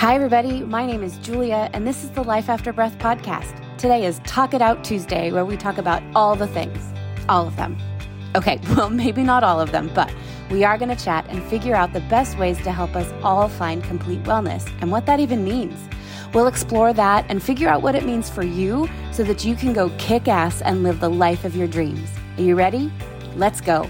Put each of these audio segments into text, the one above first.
Hi, everybody. My name is Julia, and this is the Life After Breath podcast. Today is Talk It Out Tuesday, where we talk about all the things. All of them. Okay, well, maybe not all of them, but we are going to chat and figure out the best ways to help us all find complete wellness and what that even means. We'll explore that and figure out what it means for you so that you can go kick ass and live the life of your dreams. Are you ready? Let's go.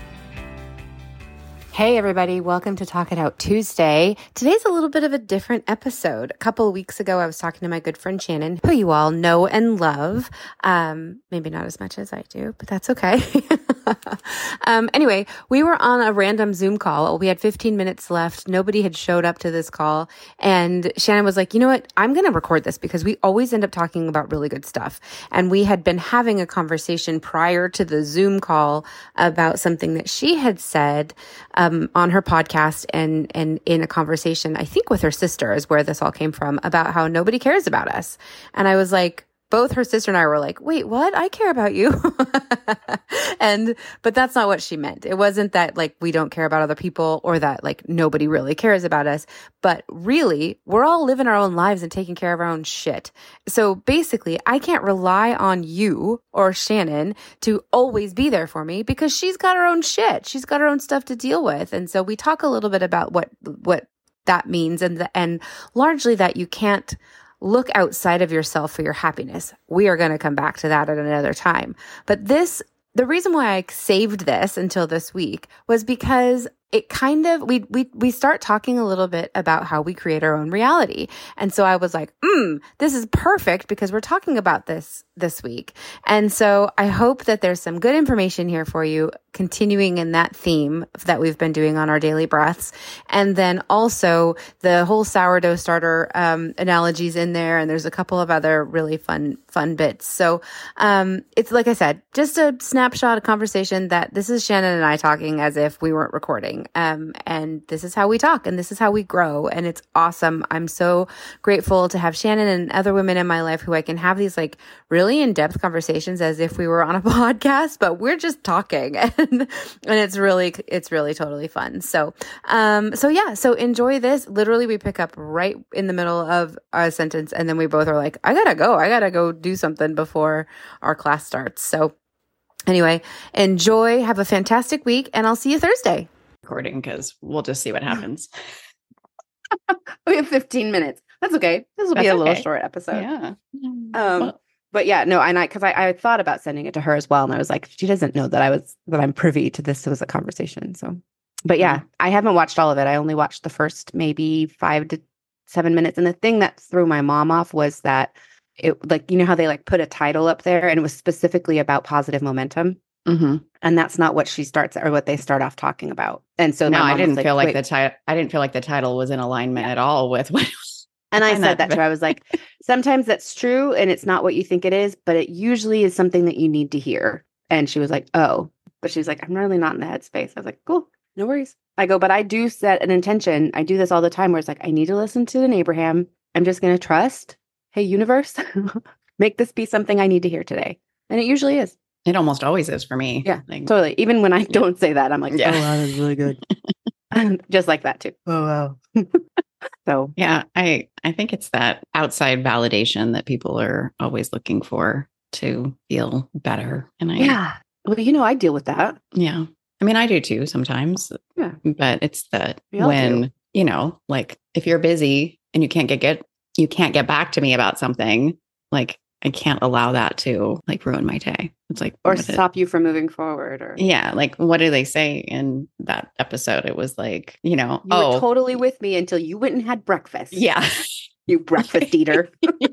Hey, everybody. Welcome to Talk It Out Tuesday. Today's a little bit of a different episode. A couple of weeks ago, I was talking to my good friend Shannon, who you all know and love. Maybe not as much as I do, but that's okay. Anyway, we were on a random Zoom call. We had 15 minutes left. Nobody had showed up to this call. And Shannon was like, you know what? I'm going to record this because we always end up talking about really good stuff. And we had been having a conversation prior to the Zoom call about something that she had said on her podcast and in a conversation, I think with her sister is where this all came from, about how nobody cares about us. And I was like, both her sister and I were like, wait, what? I care about you. But that's not what she meant. It wasn't that like we don't care about other people or that like nobody really cares about us. But really, we're all living our own lives and taking care of our own shit. So basically, I can't rely on you or Shannon to always be there for me because she's got her own shit. She's got her own stuff to deal with. And so we talk a little bit about what that means and largely that you can't look outside of yourself for your happiness. We are going to come back to that at another time. But the reason why I saved this until this week was because it kind of, we start talking a little bit about how we create our own reality. And so I was like, this is perfect because we're talking about this week. And so I hope that there's some good information here for you, continuing in that theme that we've been doing on our daily breaths. And then also the whole sourdough starter analogies in there. And there's a couple of other really fun bits. So it's like I said, just a snapshot of conversation that this is Shannon and I talking as if we weren't recording. And this is how we talk and this is how we grow. And it's awesome. I'm so grateful to have Shannon and other women in my life who I can have these like really in-depth conversations as if we were on a podcast, but we're just talking and it's really totally fun. So so enjoy this. Literally we pick up right in the middle of a sentence and then we both are like, I gotta go do something before our class starts. So anyway, enjoy, have a fantastic week, and I'll see you Thursday. Recording because we'll just see what happens. We have 15 minutes. That's okay. This will be a little short episode. Yeah. But yeah, no, and because I thought about sending it to her as well, and I was like, she doesn't know that I'm privy to this as a conversation. So, but yeah, I haven't watched all of it. I only watched the first maybe 5 to 7 minutes, and the thing that threw my mom off was that it, like, you know how they like put a title up there, and it was specifically about positive momentum. Mm-hmm. And that's not what she starts or what they start off talking about. And so no, I didn't feel like the title. I didn't feel like the title was in alignment at all with what. And I said that to her. I was like, sometimes that's true, and it's not what you think it is, but it usually is something that you need to hear. And she was like, oh, but she was like, I'm really not in the headspace. I was like, cool, no worries. I go, but I do set an intention. I do this all the time where it's like, I need to listen to an Abraham. I'm just going to trust. Hey, universe, make this be something I need to hear today. And it usually is. It almost always is for me. Yeah, like, totally. Even when I don't say that, I'm like, yeah. Oh, wow, that's really good. Just like that too. Oh, wow. So yeah, I think it's that outside validation that people are always looking for to feel better. And well, I deal with that. Yeah. I mean, I do too sometimes. Yeah. But it's that when, like if you're busy and you can't get back to me about something, like I can't allow that to like ruin my day. It's like, or stop you from moving forward, or like, what do they say in that episode? It was like, you were totally with me until you went and had breakfast. Yeah. You breakfast eater.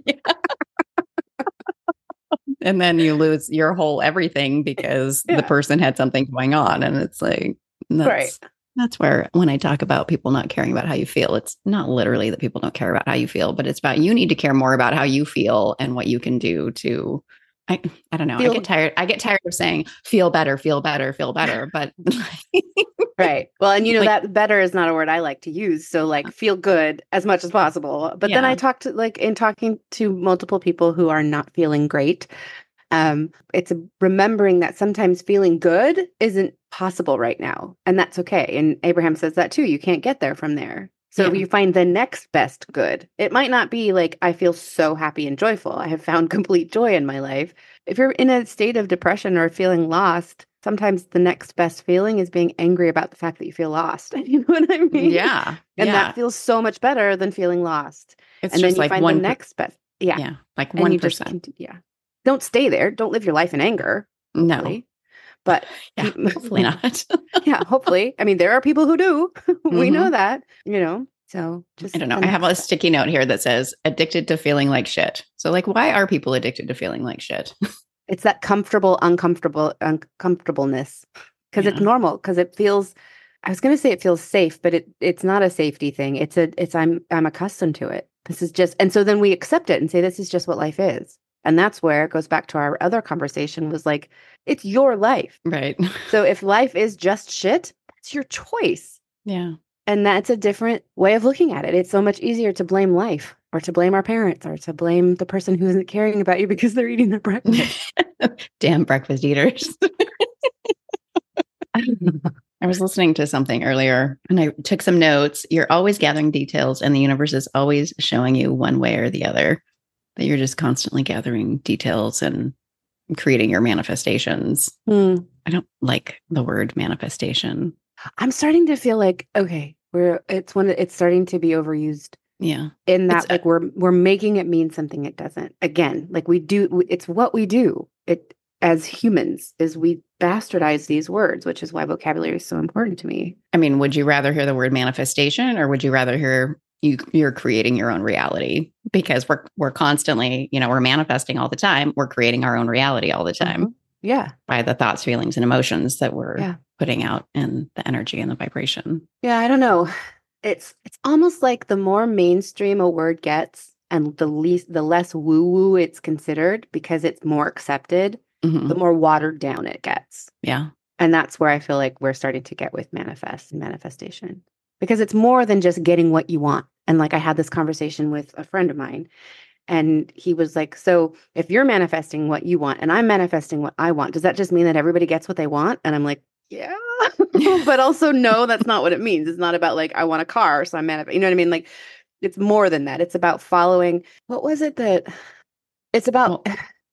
And then you lose your whole everything because the person had something going on. And it's like, that's where when I talk about people not caring about how you feel, it's not literally that people don't care about how you feel, but it's about you need to care more about how you feel and what you can do to, I don't know. I get tired of saying feel better, but right. Well, and that better is not a word I like to use. So like feel good as much as possible. But then I talked to in talking to multiple people who are not feeling great. It's remembering that sometimes feeling good isn't possible right now. And that's okay. And Abraham says that too. You can't get there from there. So you find the next best good. It might not be like, I feel so happy and joyful. I have found complete joy in my life. If you're in a state of depression or feeling lost, sometimes the next best feeling is being angry about the fact that you feel lost. You know what I mean? Yeah. And that feels so much better than feeling lost. It's and just then you like find the next best. Yeah. Yeah. Like 1%. Don't stay there. Don't live your life in anger. Hopefully. No. But hopefully not. Yeah, hopefully. I mean, there are people who do. We know that, so just, I don't know. I have a sticky note here that says addicted to feeling like shit. So like, why are people addicted to feeling like shit? It's that uncomfortableness because it's normal, because it feels, I was going to say it feels safe, but it's not a safety thing. I'm accustomed to it. This is just, and so then we accept it and say, this is just what life is. And that's where it goes back to our other conversation, was like, it's your life. Right. So if life is just shit, that's your choice. Yeah. And that's a different way of looking at it. It's so much easier to blame life, or to blame our parents, or to blame the person who isn't caring about you because they're eating their breakfast. Damn breakfast eaters. I was listening to something earlier and I took some notes. You're always gathering details and the universe is always showing you one way or the other. That you're just constantly gathering details and creating your manifestations. I don't like the word manifestation. I'm starting to feel like, okay, it's starting to be overused. Yeah. In that, like, we're making it mean something it doesn't. Again, like it's what we do. It, as humans, is we bastardize these words, which is why vocabulary is so important to me. I mean, would you rather hear the word manifestation, or would you rather hear you're creating your own reality? Because we're constantly, we're manifesting all the time. We're creating our own reality all the time. Mm-hmm. Yeah. By the thoughts, feelings, and emotions that we're putting out, and the energy and the vibration. Yeah, I don't know. It's almost like the more mainstream a word gets and the less woo-woo it's considered, because it's more accepted, the more watered down it gets. Yeah. And that's where I feel like we're starting to get with manifestation. Because it's more than just getting what you want. And like, I had this conversation with a friend of mine, and he was like, so if you're manifesting what you want and I'm manifesting what I want, does that just mean that everybody gets what they want? And I'm like, yeah, but also no, that's not what it means. It's not about like, I want a car, so I'm manifesting. You know what I mean? Like, it's more than that. It's about following. What was it that it's about?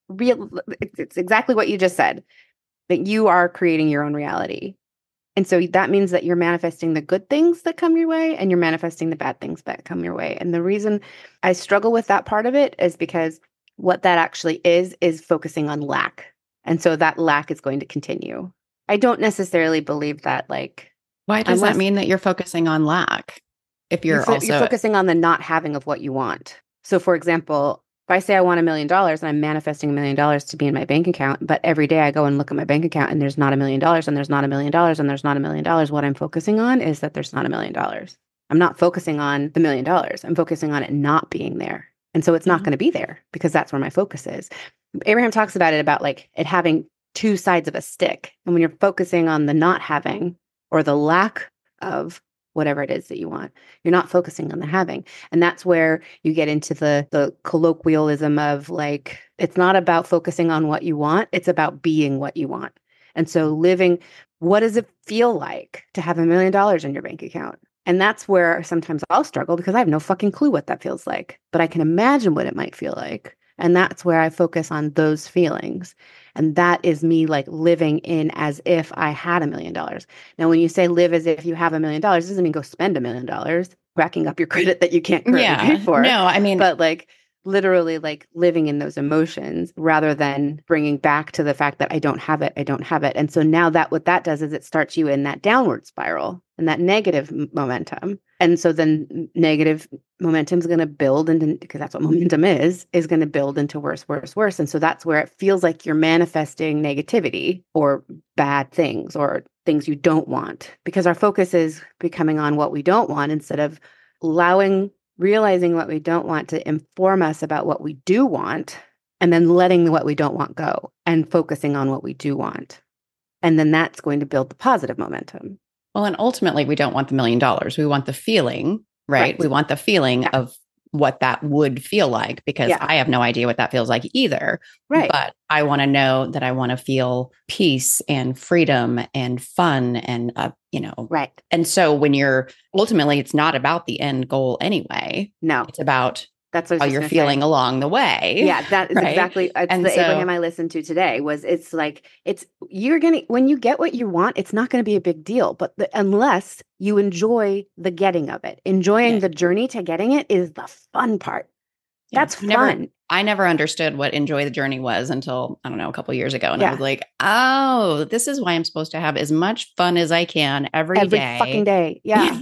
It's exactly what you just said, that you are creating your own reality. And so that means that you're manifesting the good things that come your way, and you're manifesting the bad things that come your way. And the reason I struggle with that part of it is because what that actually is focusing on lack. And so that lack is going to continue. I don't necessarily believe that, like... Why does that mean that you're focusing on lack? If you're focusing on the not having of what you want. So for example, if I say I want $1 million and I'm manifesting $1 million to be in my bank account, but every day I go and look at my bank account and there's not $1 million, and there's not $1 million, and there's not $1 million, what I'm focusing on is that there's not $1 million. I'm not focusing on the $1 million. I'm focusing on it not being there. And so it's not going to be there, because that's where my focus is. Abraham talks about it, about like it having two sides of a stick. And when you're focusing on the not having, or the lack of whatever it is that you want, you're not focusing on the having. And that's where you get into the colloquialism of like, it's not about focusing on what you want, it's about being what you want. And so living, what does it feel like to have $1 million in your bank account? And that's where sometimes I'll struggle, because I have no fucking clue what that feels like, but I can imagine what it might feel like. And that's where I focus on those feelings. And that is me like living in as if I had $1 million. Now, when you say live as if you have $1 million, it doesn't mean go spend $1 million, racking up your credit that you can't currently pay for. No, I mean, but like literally like living in those emotions, rather than bringing back to the fact that I don't have it. And so now that what that does is it starts you in that downward spiral and that negative momentum. And so then negative momentum is going to build into, because that's what momentum is going to build into worse. And so that's where it feels like you're manifesting negativity or bad things or things you don't want, because our focus is becoming on what we don't want, instead of realizing what we don't want to inform us about what we do want, and then letting what we don't want go and focusing on what we do want. And then that's going to build the positive momentum. Well, and ultimately we don't want the $1 million. We want the feeling, right? We want the feeling of what that would feel like, because I have no idea what that feels like either. Right. But I want to know that I want to feel peace and freedom and fun and, Right. And so when ultimately, it's not about the end goal anyway. No. It's about that's what how you're feeling along the way. Yeah, that is right? exactly. It's the Abraham I listened to today. It's like when you get what you want, it's not going to be a big deal. But unless you enjoy the getting of it, enjoying the journey to getting it is the fun part. Yeah. That's fun. I never understood what enjoy the journey was until, I don't know, a couple of years ago. And I was like, oh, this is why I'm supposed to have as much fun as I can every day. Fucking day. Yeah.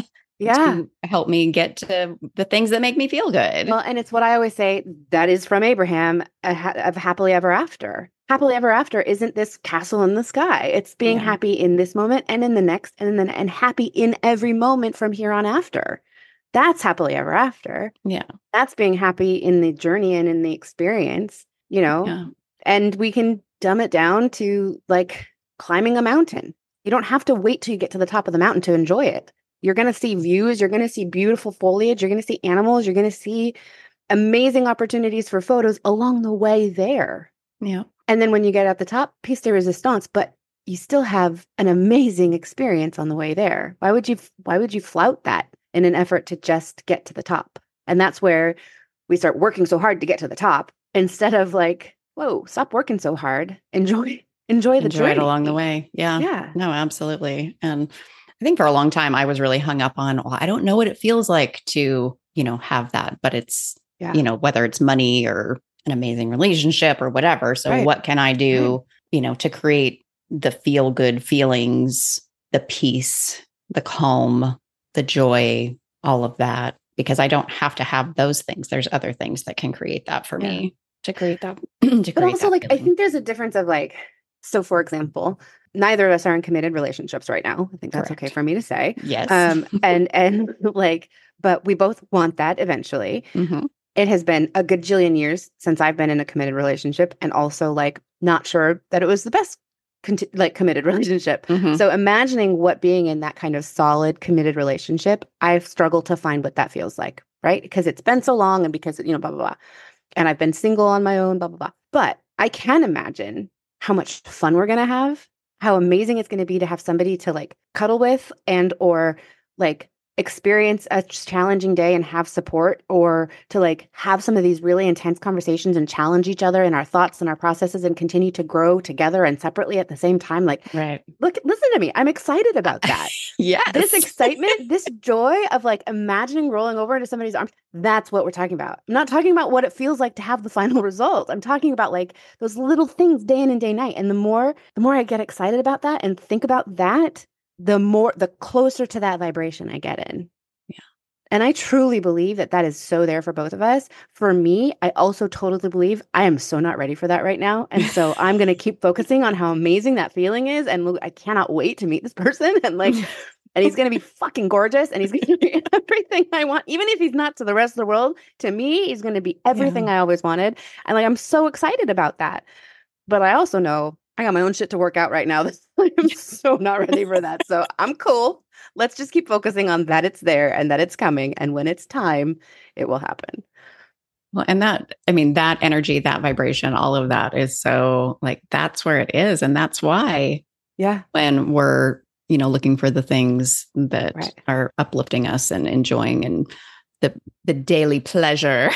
To help me get to the things that make me feel good. Well, and it's what I always say, that is from Abraham of happily ever after. Happily ever after isn't this castle in the sky. It's being happy in this moment and in the next and happy in every moment from here on after. That's happily ever after. Yeah. That's being happy in the journey and in the experience, and we can dumb it down to like climbing a mountain. You don't have to wait till you get to the top of the mountain to enjoy it. You're going to see views. You're going to see beautiful foliage. You're going to see animals. You're going to see amazing opportunities for photos along the way there. Yeah. And then when you get at the top, piece de resistance, but you still have an amazing experience on the way there. Why would you flout that in an effort to just get to the top? And that's where we start working so hard to get to the top instead of like, whoa, stop working so hard. Enjoy the journey. It along the way. Yeah. Yeah. No, absolutely. And I think for a long time, I was really hung up on, well, I don't know what it feels like to, have that, but it's, whether it's money or an amazing relationship or whatever. So what can I do, to create the feel good feelings, the peace, the calm, the joy, all of that, because I don't have to have those things. There's other things that can create that for me to create that. But also like, I think there's a difference of like, so for example, neither of us are in committed relationships right now. I think that's okay for me to say. Yes. And like, but we both want that eventually. Mm-hmm. It has been a gajillion years since I've been in a committed relationship, and also like not sure that it was the best committed relationship. Mm-hmm. So imagining what being in that kind of solid committed relationship, I've struggled to find what that feels like, right? Because it's been so long and because, blah, blah, blah. And I've been single on my own, blah, blah, blah. But I can imagine how much fun we're going to have, how amazing it's going to be to have somebody to like cuddle with and or like experience a challenging day and have support, or to like have some of these really intense conversations and challenge each other in our thoughts and our processes and continue to grow together and separately at the same time. Like, listen to me. I'm excited about that. Yes. This excitement, this joy of like imagining rolling over into somebody's arms. That's what we're talking about. I'm not talking about what it feels like to have the final result. I'm talking about like those little things day in and day night. And the more I get excited about that and think about that, the closer to that vibration I get in. Yeah. And I truly believe that is so there for both of us. For me, I also totally believe I am so not ready for that right now. And so I'm going to keep focusing on how amazing that feeling is. And I cannot wait to meet this person. And like, and he's going to be fucking gorgeous. And he's going to be everything I want. Even if he's not to the rest of the world, to me, he's going to be everything I always wanted. And like, I'm so excited about that. But I also know I got my own shit to work out right now. I'm so not ready for that. So I'm cool. Let's just keep focusing on that it's there and that it's coming. And when it's time, it will happen. Well, and that energy, that vibration, all of that is so like, that's where it is. And that's why when we're, looking for the things that are uplifting us and enjoying and the daily pleasure,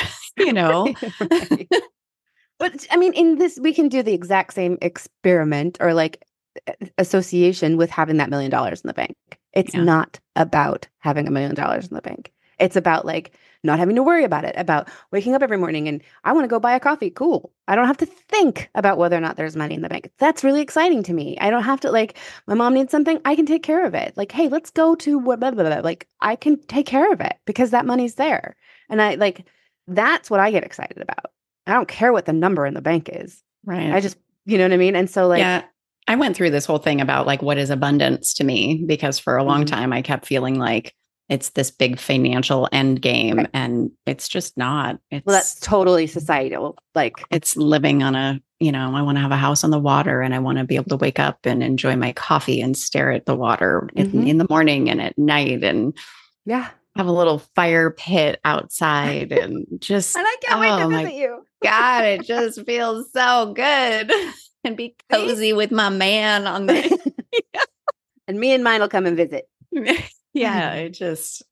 Right. But I mean, in this, we can do the exact same experiment or like association with having that $1 million in the bank. It's not about having $1 million in the bank. It's about like not having to worry about it, about waking up every morning and I want to go buy a coffee. Cool. I don't have to think about whether or not there's money in the bank. That's really exciting to me. I don't have to like, my mom needs something. I can take care of it. Like, hey, let's go to blah, blah, blah, blah. Like I can take care of it because that money's there. And I like, that's what I get excited about. I don't care what the number in the bank is. Right. I just, you know what I mean? And so like, I went through this whole thing about like, what is abundance to me? Because for a long time, I kept feeling like it's this big financial end game and it's just not. Well, that's totally societal. Like it's living on I want to have a house on the water and I want to be able to wake up and enjoy my coffee and stare at the water in the morning and at night. And have a little fire pit outside and just, and I can't wait to visit you. God, it just feels so good. And be cozy with my man on the. And me and mine will come and visit. Yeah, it just,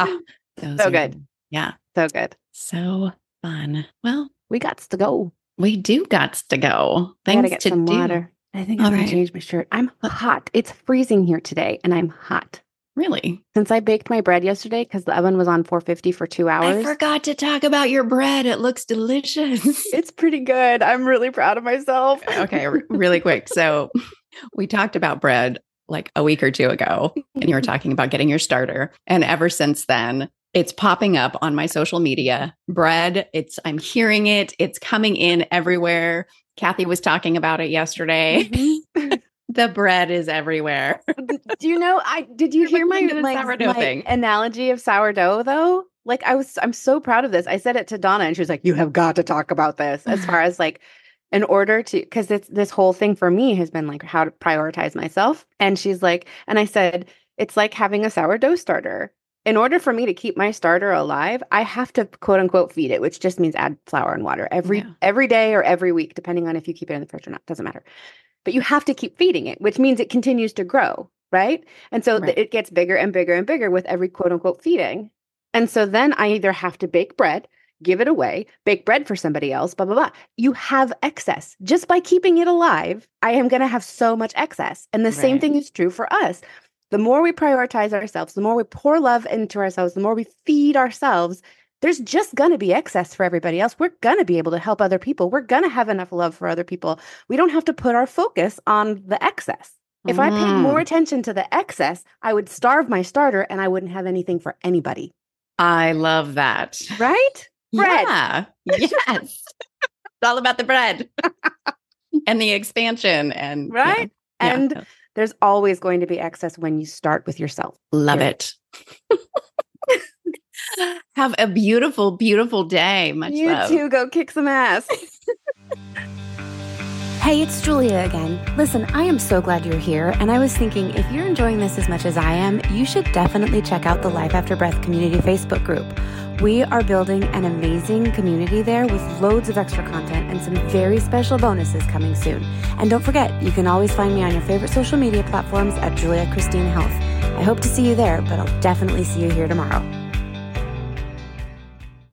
so good. Yeah. So good. So fun. Well, we got to go. We do got to go. Things get to some do. Water. I think I'm going to change my shirt. I'm hot. It's freezing here today, and I'm hot. Really? Since I baked my bread yesterday, because the oven was on 450 for 2 hours. I forgot to talk about your bread. It looks delicious. It's pretty good. I'm really proud of myself. Okay, really quick. So we talked about bread like a week or two ago, and you were talking about getting your starter. And ever since then, it's popping up on my social media. Bread, I'm hearing it. It's coming in everywhere. Kathy was talking about it yesterday. Mm-hmm. The bread is everywhere. Do you know, did you hear my analogy of sourdough though? Like I'm so proud of this. I said it to Donna and she was like, you have got to talk about this as far as like, in order to, because this whole thing for me has been like how to prioritize myself. And she's like, and I said, it's like having a sourdough starter. In order for me to keep my starter alive, I have to quote unquote feed it, which just means add flour and water every day or every week, depending on if you keep it in the fridge or not, doesn't matter. But you have to keep feeding it, which means it continues to grow, right? And so it gets bigger and bigger and bigger with every quote unquote feeding. And so then I either have to bake bread, give it away, bake bread for somebody else, blah, blah, blah. You have excess. Just by keeping it alive, I am going to have so much excess. And the same thing is true for us. The more we prioritize ourselves, the more we pour love into ourselves, the more we feed ourselves, there's just going to be excess for everybody else. We're going to be able to help other people. We're going to have enough love for other people. We don't have to put our focus on the excess. If I paid more attention to the excess, I would starve my starter and I wouldn't have anything for anybody. I love that. Right? Bread. Yeah. Yes. It's all about the bread and the expansion. And right. Yeah. And there's always going to be excess when you start with yourself. Love it. Have a beautiful, beautiful day. Much love. You too. Go kick some ass. Hey, it's Julia again. Listen, I am so glad you're here. And I was thinking, if you're enjoying this as much as I am, you should definitely check out the Life After Breath Community Facebook group. We are building an amazing community there with loads of extra content and some very special bonuses coming soon. And don't forget, you can always find me on your favorite social media platforms at Julia Christine Health. I hope to see you there, but I'll definitely see you here tomorrow.